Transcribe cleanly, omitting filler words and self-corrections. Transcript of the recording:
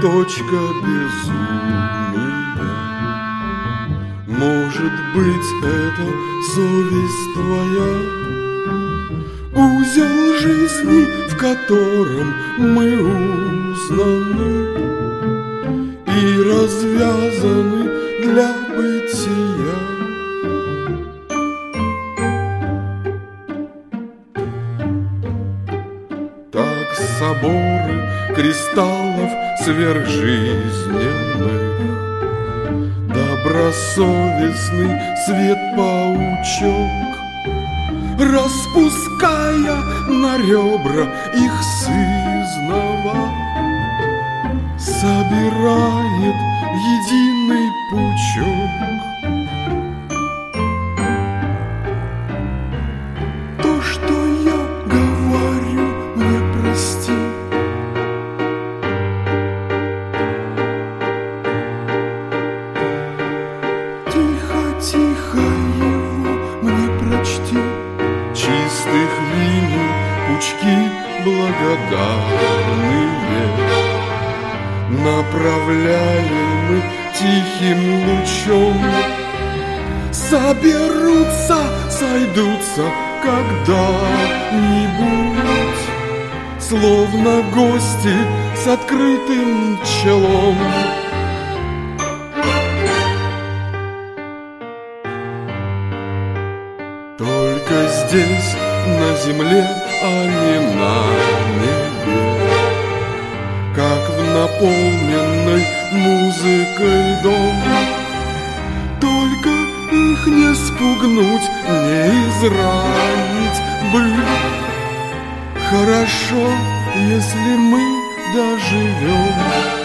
точка безумия. Может быть, это совесть твоя, узел жизни, в котором мы узнаны и развязаны для бытия. Так соборы кристаллов сверхжизненных, добросовестный свет-паучок, распуская на ребра их сызнова, собирает единый пучок. То, что я говорю, мне прости. Тихо-тихо его мне прочти. Чистых линий пучки благодарные, направляемы тихим лучом, соберутся, сойдутся когда-нибудь, словно гости с открытым челом. Только здесь, на земле, а не на небе, как в наполненной музыкой дом. Только их не спугнуть, не изранить бы. Хорошо, если мы доживем.